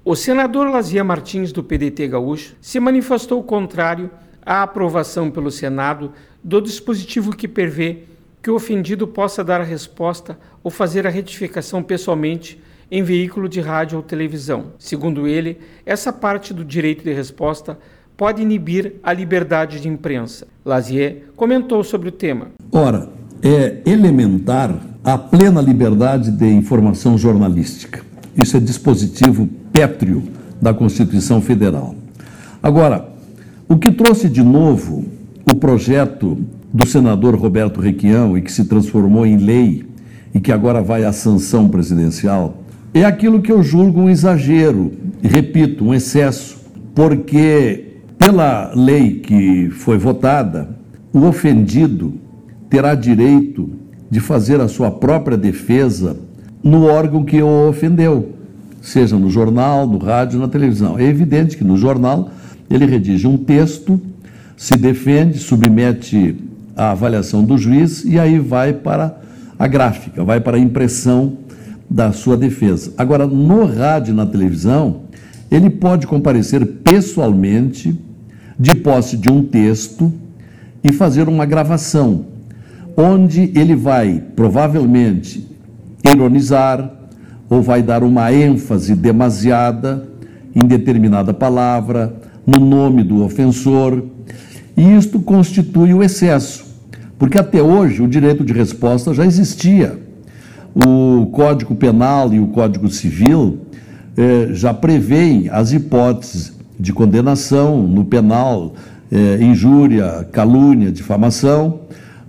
O senador Lazier Martins, do PDT gaúcho, se manifestou contrário à aprovação pelo Senado do dispositivo que prevê que o ofendido possa dar a resposta ou fazer a retificação pessoalmente em veículo de rádio ou televisão. Segundo ele, essa parte do direito de resposta pode inibir a liberdade de imprensa. Lazier comentou sobre o tema. Ora, é elementar a plena liberdade de informação jornalística. Isso é dispositivo pétreo da Constituição Federal. Agora, o que trouxe de novo o projeto do senador Roberto Requião e que se transformou em lei e que agora vai à sanção presidencial, é aquilo que eu julgo um exagero, e repito, um excesso, porque pela lei que foi votada, o ofendido terá direito de fazer a sua própria defesa no órgão que o ofendeu, seja no jornal, no rádio, na televisão. É evidente que no jornal ele redige um texto, se defende, submete à avaliação do juiz e aí vai para a gráfica, vai para a impressão da sua defesa. Agora, no rádio e na televisão, ele pode comparecer pessoalmente, de posse de um texto, e fazer uma gravação, onde ele vai, provavelmente, ironizar ou vai dar uma ênfase demasiada em determinada palavra, no nome do ofensor, e isto constitui o excesso, porque até hoje o direito de resposta já existia. O Código Penal e o Código Civil já prevêem as hipóteses de condenação no penal, injúria, calúnia, difamação,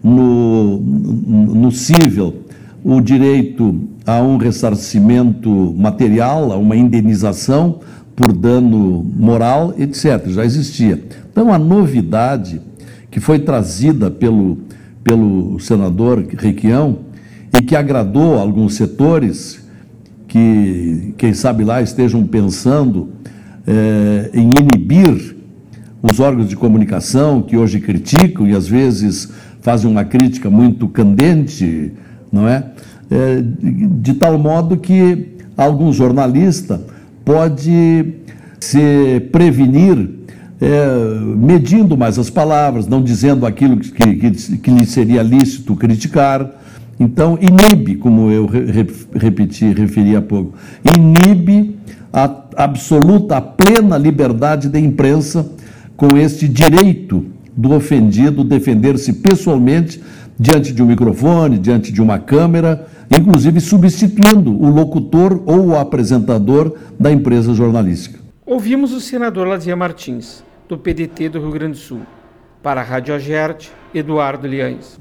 no civil, o direito a um ressarcimento material, a uma indenização por dano moral, etc. Já existia. Então, a novidade que foi trazida pelo senador Requião e que agradou alguns setores que, quem sabe lá, estejam pensando em inibir os órgãos de comunicação que hoje criticam e, às vezes, fazem uma crítica muito candente, não é? De tal modo que algum jornalista pode se prevenir medindo mais as palavras, não dizendo aquilo que lhe seria lícito criticar. Então, inibe, como eu referi há pouco, inibe a absoluta, a plena liberdade da imprensa com este direito do ofendido defender-se pessoalmente diante de um microfone, diante de uma câmera, inclusive substituindo o locutor ou o apresentador da empresa jornalística. Ouvimos o senador Lazier Martins, do PDT do Rio Grande do Sul. Para a Rádio Agerte, Eduardo Liães.